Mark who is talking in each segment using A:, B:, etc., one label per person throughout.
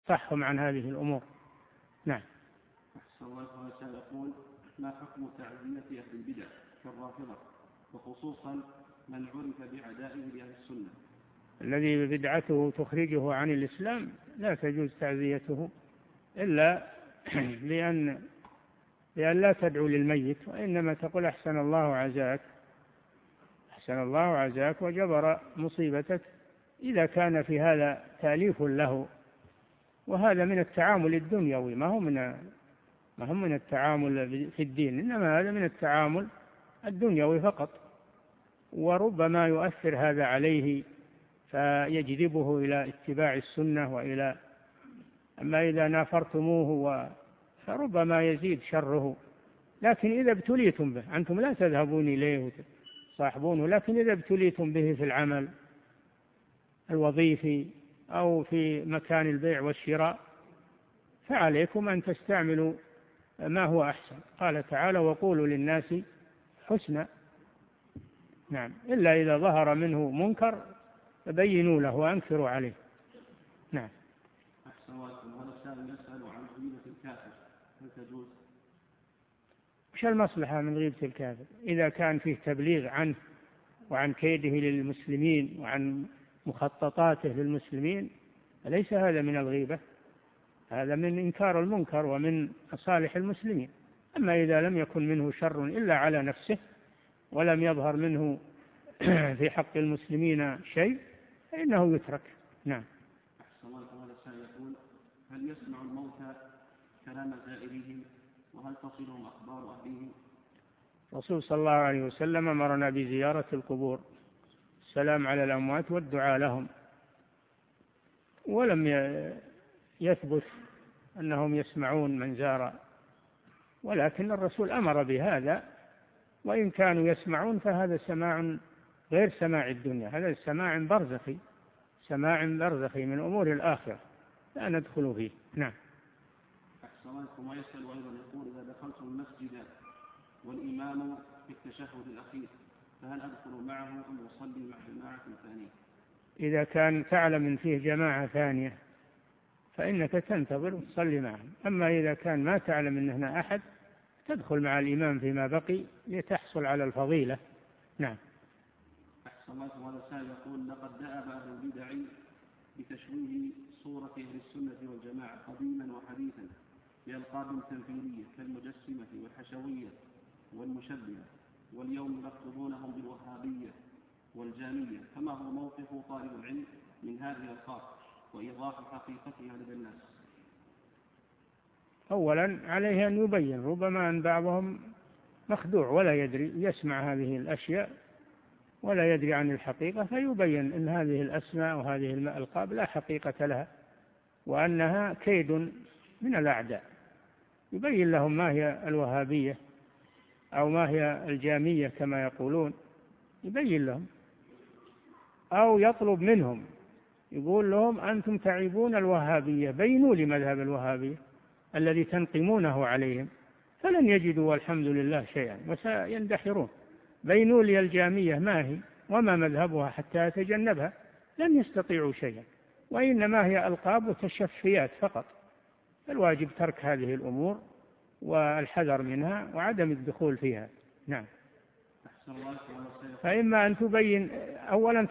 A: صحهم عن هذه الأمور. نعم.
B: أحسن الله تعالى يقول: ما حكم تعزية أهل البدع كالرافضة، وخصوصا من عرف بعدائه لأهل السنة؟
A: الذي بدعته تخرجه عن الإسلام لا تجوز تعزيته إلا لأن لا تدعو للميت، وإنما تقول أحسن الله عزاك، أحسن الله عزاك وجبر مصيبتك، إذا كان في هذا تأليف له، وهذا من التعامل الدنيوي، ما هو من التعامل في الدين، إنما هذا من التعامل الدنيوي فقط. وربما يؤثر هذا عليه فيجذبه إلى اتباع السنة أما إذا نافرتموه فربما يزيد شره. لكن إذا ابتليتم به، أنتم لا تذهبون إليه وتصاحبونه، لكن إذا ابتليتم به في العمل الوظيفي أو في مكان البيع والشراء فعليكم أن تستعملوا ما هو أحسن. قال تعالى: وقولوا للناس حسنا. نعم، إلا إذا ظهر منه منكر فبينوا له وأنكروا عليه. نعم.
B: أحسن الله. هذا السائل يسأل عن غيبة الكافر، هل تجوز؟
A: وش المصلحة من غيبة الكافر؟ إذا كان فيه تبليغ عنه وعن كيده للمسلمين وعن مخططاته للمسلمين أليس هذا من الغيبة؟ هذا من إنكار المنكر ومن مصالح المسلمين. أما إذا لم يكن منه شر إلا على نفسه ولم يظهر منه في حق المسلمين شيء فإنه يترك. نعم.
B: أحسن الله. هذا السائل يقول: هل يسمع الموتى كلام زائرهم، وهل تصلهم أخبار أهلهم؟
A: الرسول صلى الله عليه وسلم أمرنا بزيارة القبور، السلام على الأموات والدعاء لهم، ولم يثبت أنهم يسمعون من زار، ولكن الرسول أمر بهذا، وإن كانوا يسمعون فهذا سماع غير سماع الدنيا، هذا سماع برزخي، سماع برزخي من أمور الآخرة لا ندخل فيه. نعم.
B: أحسن الله. وما يسأل أيضا يقول: إذا دخلتم المسجد والإمام في التشهد الأخير فهل أدخل معه أم أصلي مع جماعة ثانية؟
A: إذا كان تعلم إن فيه جماعة ثانية فإنك تنتظر وتصلي معهم، أما إذا كان ما تعلم أن هنا أحد تدخل مع الإمام فيما بقي لتحصل على الفضيلة. نعم.
B: أحسن الله. وهذا السائل يقول: لقد دأب أهل البدع بتشويه صورة أهل السنة والجماعة قديما وحديثا بألقاب تنفيرية كالمجسمة والحشوية والمشبهة، واليوم يلقبونهم بالوهابية والجامية، فما هو موقف طالب العلم من هذه الألقاب وإيضاح حقيقتها لدى الناس؟
A: أولا عليه أن يبين، ربما أن بعضهم مخدوع ولا يدري، يسمع هذه الأشياء ولا يدري عن الحقيقة، فيبين أن هذه الأسماء وهذه الألقاب لا حقيقة لها وأنها كيد من الأعداء، يبين لهم ما هي الوهابية أو ما هي الجامية كما يقولون، يبين لهم، أو يطلب منهم يقول لهم: أنتم تعيبون الوهابية، بينوا لي مذهب الوهابية الذي تنقمونه عليهم، فلن يجدوا والحمد لله شيئا وسيندحرون. بينوا لي الجامية ما هي وما مذهبها حتى أتجنبها، لن يستطيعوا شيئا، وإنما هي ألقاب وتشفيات فقط. الواجب ترك هذه الأمور والحذر منها وعدم الدخول فيها. نعم. فإما أن تبين، أولا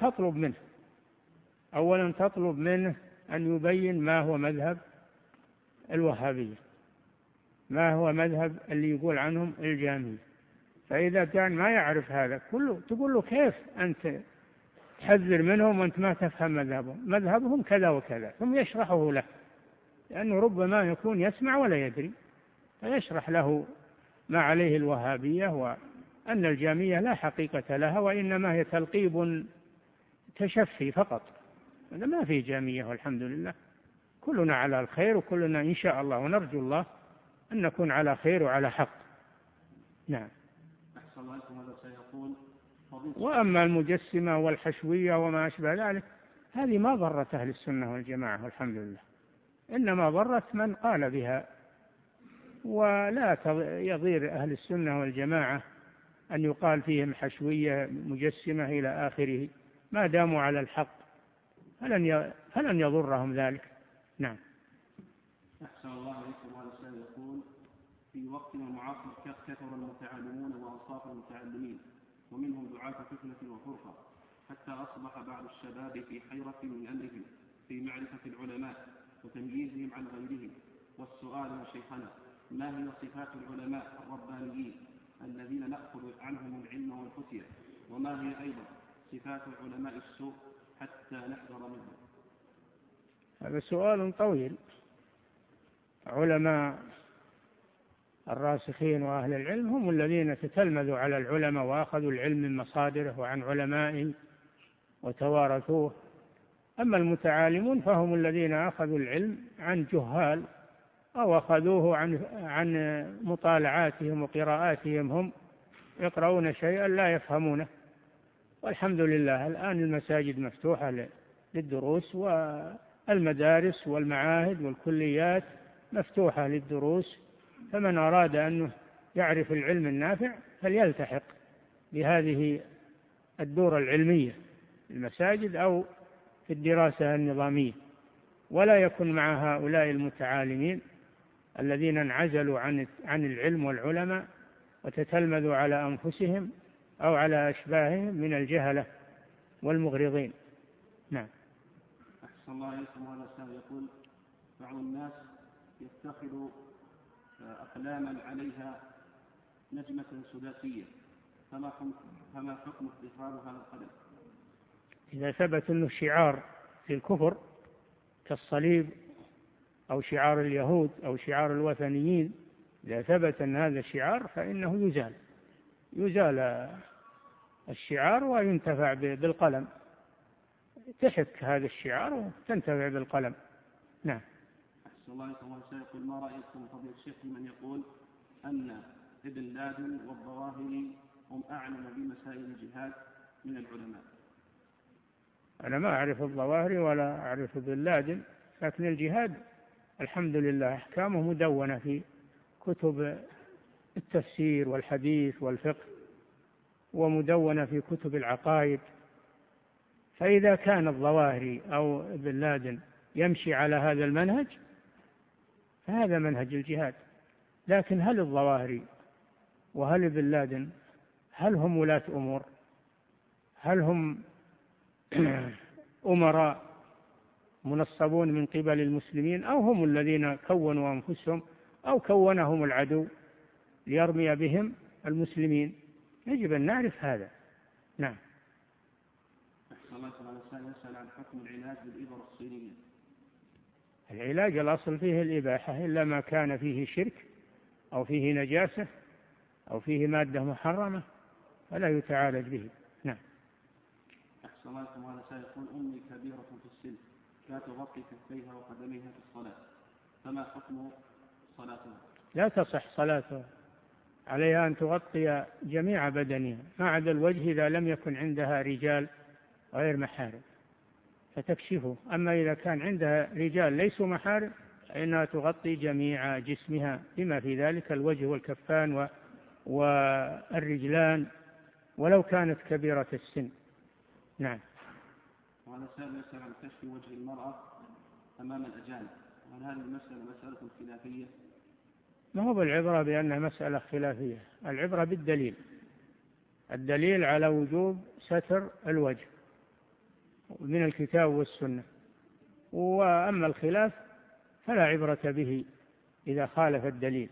A: تطلب منه أن يبين ما هو مذهب الوهابية، ما هو مذهب اللي يقول عنهم الجامية. فإذا كان ما يعرف هذا كله تقول له: كيف أنت تحذر منهم وأنت ما تفهم مذهبهم كذا وكذا، ثم يشرحه له، لأنه ربما يكون يسمع ولا يدري، فيشرح له ما عليه الوهابية وأن الجامية لا حقيقة لها وإنما هي تلقيب تشفي فقط. هذا ما في جامية والحمد لله، كلنا على الخير وكلنا إن شاء الله، ونرجو الله أن نكون على خير وعلى حق. نعم. وأما المجسمة والحشوية وما أشبه ذلك هذه ما ضرت أهل السنة والجماعة والحمد لله، إنما ضرت من قال بها، ولا يضير أهل السنة والجماعة أن يقال فيهم حشوية مجسمة إلى آخره، ما داموا على الحق فلن يضرهم ذلك. نعم.
B: أحسن الله عليكم. هذا السائل يقول: في وقتنا المعاصر كثر المتعلمون وأنصاف المتعلمين، ومنهم دعاة فتنة وفرقة، حتى أصبح بعض الشباب في حيرة من أمرهم في معرفة العلماء وتمييزهم عن غيرهم. والسؤال يا شيخنا: ما هي صفات العلماء الربانيين الذين نأخذ عنهم العلم والفتية؟ وما هي أيضا صفات العلماء السوء حتى نحذر منهم؟
A: هذا سؤال طويل. علماء الراسخين وأهل العلم هم الذين تتلمذوا على العلماء وأخذوا العلم من مصادره وعن علمائهم وتوارثوه. أما المتعالمون فهم الذين أخذوا العلم عن جهال أو أخذوه عن مطالعاتهم وقراءاتهم، هم يقرؤون شيئا لا يفهمونه. والحمد لله الآن المساجد مفتوحة للدروس، والمدارس والمعاهد والكليات مفتوحة للدروس، فمن أراد أن يعرف العلم النافع فليلتحق بهذه الدورة العلمية في المساجد أو في الدراسة النظامية، ولا يكن مع هؤلاء المتعالمين الذين انعزلوا عن العلم والعلماء وتتلمذوا على أنفسهم أو على أشباههم من الجهلة والمغرضين. نعم.
B: أحسن الله عليكم. هذا السائل يقول: بعض الناس يتخذ أقلاما عليها نجمة سداسية، فما حكم اتخاذ هذا القلم؟
A: إذا ثبت أنه شعار في الكفر كالصليب أو شعار اليهود أو شعار الوثنيين، إذا ثبت أن هذا الشعار فإنه يزال الشعار وينتفع بالقلم، تحك هذا الشعار وتنتفع بالقلم. نعم.
B: أحسن الله عليكم. سيقول: ما رأيكم فضيلة الشيخ من يقول أن ابن لادن والظواهري هم أعلم بمسائل الجهاد من العلماء؟
A: أنا ما أعرف الظواهري ولا أعرف ابن لادن، لكن الجهاد الحمد لله أحكامه مدونة في كتب التفسير والحديث والفقه، ومدونة في كتب العقائد. فإذا كان الظواهري أو ابن لادن يمشي على هذا المنهج فهذا منهج الجهاد. لكن هل الظواهري وهل ابن لادن هل هم ولاة أمور؟ هل هم أمراء منصبون من قبل المسلمين، أو هم الذين كونوا أنفسهم، أو كونهم العدو ليرمي بهم المسلمين؟ يجب أن نعرف هذا. نعم.
B: أحسن الله عليكم. يسأل عن حكم العلاج بالإبر الصينية.
A: العلاج الأصل فيه الإباحة، إلا ما كان فيه شرك أو فيه نجاسة أو فيه مادة محرمة فلا يتعالج به. نعم.
B: أحسن الله عليكم. هذا سيقول: أمي كبيرة في السن لا تغطي كفيها وقدميها في الصلاة، فما حكم صلاتها؟
A: لا تصح صلاتها، عليها أن تغطي جميع بدنها ما عدا الوجه إذا لم يكن عندها رجال غير محارم فتكشفه. أما إذا كان عندها رجال ليسوا محارم فإنها تغطي جميع جسمها بما في ذلك الوجه والكفان والرجلان ولو كانت كبيرة السن. نعم.
B: وهذا سائل يسأل عن كشف وجه المرأة أمام الأجانب، وهل هذه المسألة مسألة خلافية؟
A: ما هو بالعبرة بأنها مسألة خلافية، العبرة بالدليل، الدليل على وجوب ستر الوجه من الكتاب والسنة. وأما الخلاف فلا عبرة به إذا خالف الدليل،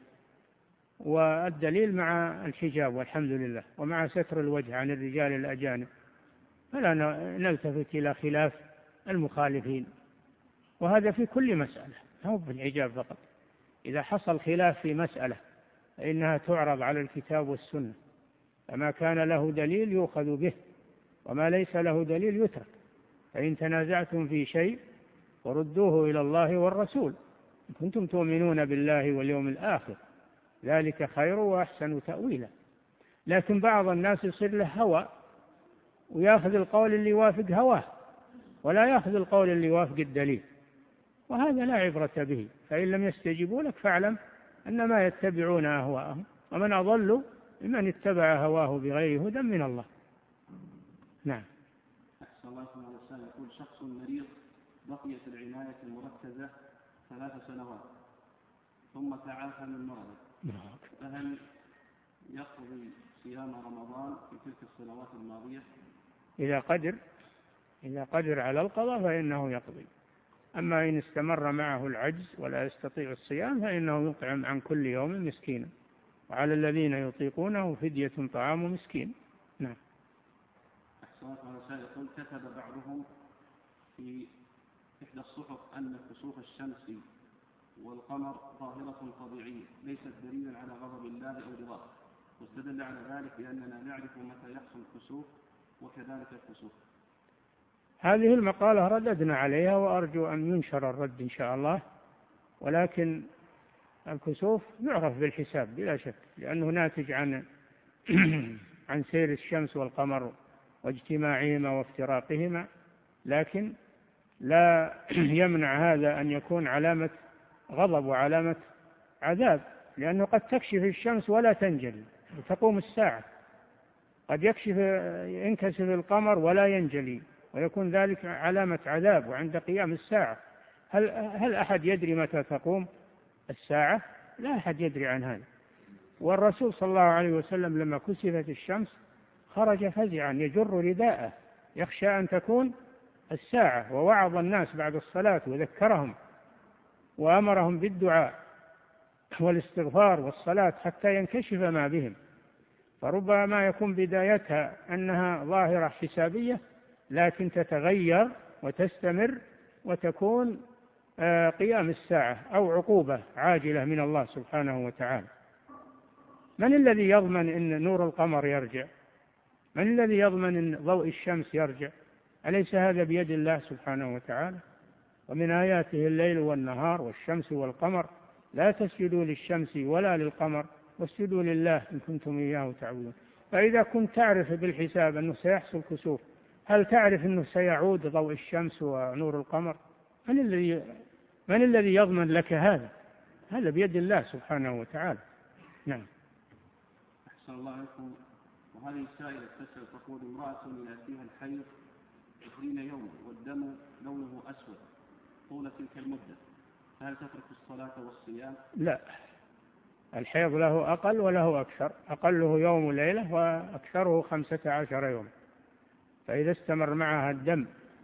A: والدليل مع الحجاب والحمد لله ومع ستر الوجه عن الرجال الأجانب، فلا نلتفت إلى خلاف المخالفين. وهذا في كل مسألة، مو في الحجاب فقط. إذا حصل خلاف في مسألة فإنها تعرض على الكتاب والسنة، فما كان له دليل يؤخذ به وما ليس له دليل يترك. فإن تنازعتم في شيء فردوه إلى الله والرسول إن كنتم تؤمنون بالله واليوم الآخر، ذلك خير وأحسن تأويلا. لكن بعض الناس يصير له هوى ويأخذ القول اللي يوافق هواه ولا يأخذ القول اللي يوافق الدليل، وهذا لا عبرة به. فإن لم يستجيبوا لك فاعلم أنما يتبعون أهواءهم، ومن أضل ممن اتبع هواه بغير هدى من الله. نعم.
B: أحسن الله عليكم. يقول: شخص مريض بقي في العناية المركزة 3 سنوات ثم تعافى من مرضه، فهل يقضي صيام رمضان في تلك السنوات الماضية؟
A: إذا قدر على القضاء فإنه يقضي. أما إن استمر معه العجز ولا يستطيع الصيام فإنه يطعم عن كل يوم مسكينا، وعلى الذين يطيقونه فدية طعام مسكين. نعم.
B: يقول كتب بعضهم في إحدى الصحف أن كسوف الشمس والقمر ظاهرة طبيعية ليست دليلا على غضب الله أو رضاه، واستدل على ذلك بأننا نعرف متى يحصل الكسوف وكذلك الكسوف.
A: هذه المقالة رددنا عليها وأرجو أن ينشر الرد إن شاء الله، ولكن الكسوف يعرف بالحساب بلا شك، لأنه ناتج عن سير الشمس والقمر واجتماعهما وافتراقهما، لكن لا يمنع هذا أن يكون علامة غضب وعلامة عذاب، لأنه قد تكشف الشمس ولا تنجلي وتقوم الساعة، قد ينكسف القمر ولا ينجلي ويكون ذلك علامة عذاب وعند قيام الساعة. هل أحد يدري متى تقوم الساعة؟ لا أحد يدري عن هذا. والرسول صلى الله عليه وسلم لما كسفت الشمس خرج فزعا يجر رداءه يخشى أن تكون الساعة، ووعظ الناس بعد الصلاة وذكرهم وأمرهم بالدعاء والاستغفار والصلاة حتى ينكشف ما بهم. فربما يكون بدايتها أنها ظاهرة حسابية، لكن تتغير وتستمر وتكون قيام الساعة أو عقوبة عاجلة من الله سبحانه وتعالى. من الذي يضمن أن نور القمر يرجع؟ من الذي يضمن أن ضوء الشمس يرجع؟ أليس هذا بيد الله سبحانه وتعالى؟ ومن آياته الليل والنهار والشمس والقمر، لا تسجدوا للشمس ولا للقمر واسجدوا لله إن كنتم إياه تعبدون. فإذا كنت تعرف بالحساب أنه سيحصل كسوف، هل تعرف أنه سيعود ضوء الشمس ونور القمر؟ من الذي يضمن لك هذا؟ هذا بيد الله سبحانه وتعالى. نعم.
B: أحسن الله عليكم. وهذه السائلة تسأل تقول امرأة يأتيها الحيض 20 يوما والدم لونه أسود طول تلك المدة، فهل تترك الصلاة والصيام؟
A: لا، الحيض له أقل وله أكثر، أقله يوم وليلة وأكثره 15 يوم. فإذا استمر معها الدم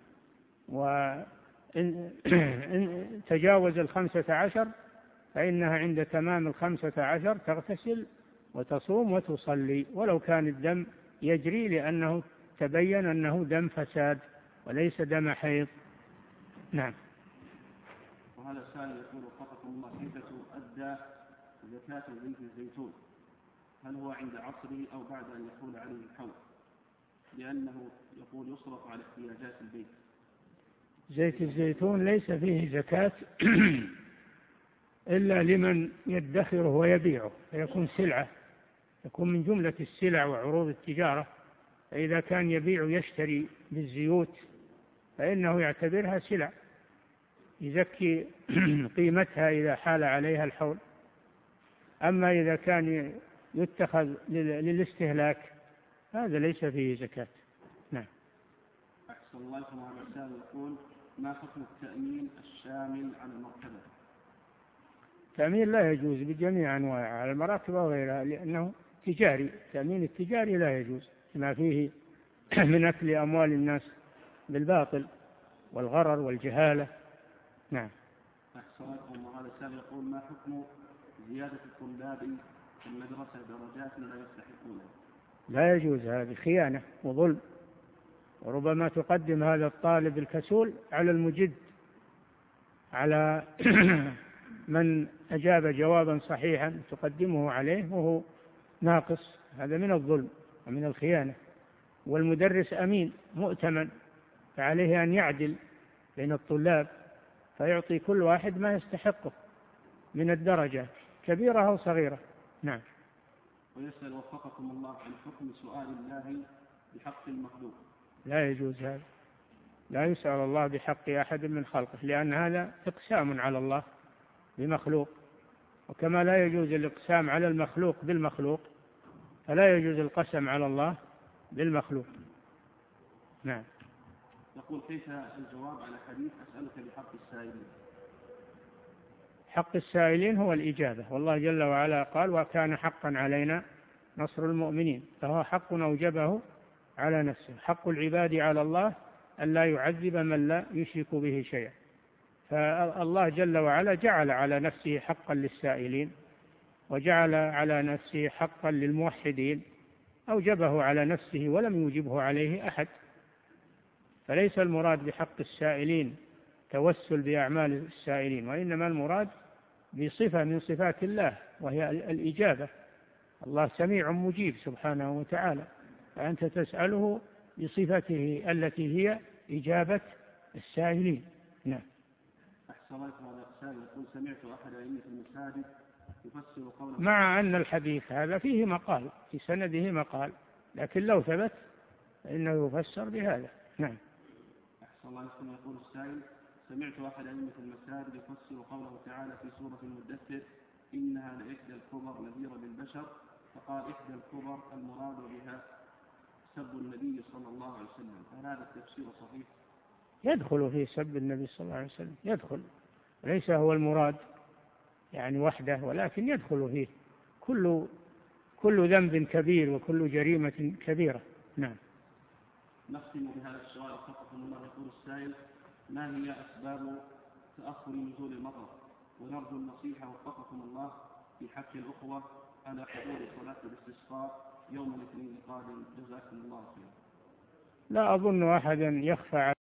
A: وإن تجاوز 15 فإنها عند تمام 15 تغتسل وتصوم وتصلي ولو كان الدم يجري، لأنه تبين أنه دم فساد وليس دم حيض. نعم.
B: وهذا السائل يقول وفقكم الله كيف تؤدى زكاة زيت الزيتون؟ هل هو عند عصره أو بعد أن يحول عليه الحول؟ لأنه يقول يصرف على احتياجات البيت.
A: زيت الزيتون ليس فيه زكاة إلا لمن يدخره ويبيعه فيكون سلعة، يكون من جملة السلع وعروض التجارة. فإذا كان يبيع يشتري بالزيوت فإنه يعتبرها سلع يزكي قيمتها إذا حال عليها الحول. أما إذا كان يتخذ للاستهلاك هذا ليس فيه زكاة. نعم.
B: أحسن الله عليكم. هذا السائل يقول ما حكم التأمين الشامل على المرتبة؟
A: التأمين لا يجوز بجميع أنواعه على المراكب وغيرها، لأنه تجاري. التأمين التجاري لا يجوز ما فيه من أكل أموال الناس بالباطل والغرر والجهالة. نعم.
B: أحسن الله. وهذا السائل يقول ما حكم زيادة الطلاب في المدرسة درجات لا يستحقونها؟
A: لا يجوز، هذه خيانة وظلم، وربما تقدم هذا الطالب الكسول على المجد، على من أجاب جوابا صحيحا تقدمه عليه وهو ناقص. هذا من الظلم ومن الخيانة. والمدرس أمين مؤتمن، فعليه أن يعدل بين الطلاب فيعطي كل واحد ما يستحقه من الدرجة كبيرة أو صغيرة. نعم.
B: ويسأل وفقكم الله عن حكم سؤال الله بحق المخلوق؟
A: لا يجوز هذا، لا يسأل الله بحق أحد من خلقه، لأن هذا إقسام على الله بمخلوق، وكما لا يجوز الإقسام على المخلوق بالمخلوق فلا يجوز القسم على الله بالمخلوق. نعم.
B: يقول كيف الجواب على حديث أسألك بحق السائلين؟
A: حق السائلين هو الإجابة، والله جل وعلا قال وكان حقا علينا نصر المؤمنين، فهو حق أوجبه على نفسه. حق العباد على الله أن لا يعذب من لا يشرك به شيئا، فالله جل وعلا جعل على نفسه حقا للسائلين، وجعل على نفسه حقا للموحدين، أوجبه على نفسه ولم يوجبه عليه أحد. فليس المراد بحق السائلين توسل بأعمال السائلين، وإنما المراد بصفة من صفات الله وهي الإجابة. الله سميع مجيب سبحانه وتعالى، فأنت تسأله بصفته التي هي إجابة السائلين. نعم.
B: أحسن الله على أقسام. يقول سمعت أحد أئمة المساجد يفسر قوله،
A: مع أن الحديث هذا فيه مقال، في سنده مقال، لكن لو ثبت فإنه يفسر بهذا. نعم.
B: أحسن الله عليكم. يقول السائل سمعت أحد أئمة المساجد يفسر قوله تعالى في سورة المدثر إنها لإحدى الكبر نذيرا للبشر، فقال إحدى الكبر المراد بها سب النبي صلى الله عليه وسلم، هل هذا التفسير صحيح؟
A: يدخل في سب النبي صلى الله عليه وسلم، يدخل، ليس هو المراد يعني وحده، ولكن يدخل فيه كل ذنب كبير وكل جريمة كبيرة. نعم.
B: نختم بهذا السؤال وفقكم الله. يقول السائل ما هي أسباب تأخر نزول المطر؟ ونرجو النصيحة وفقكم الله في حق الأخوة على حضور صلاة الاستسقاء يوم الاثنين القادم، جزاكم الله خيرا.
A: لا أظن أحدا يخفى